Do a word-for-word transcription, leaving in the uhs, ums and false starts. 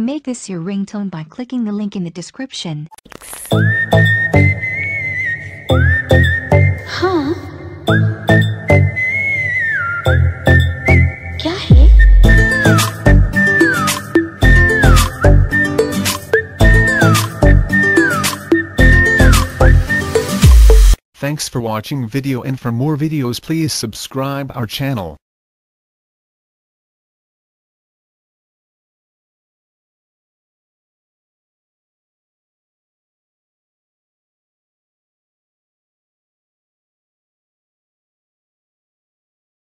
Make this your ringtone by clicking the link in the description. हाँ क्या है? Thanks for watching video, and for more videos please subscribe our channel.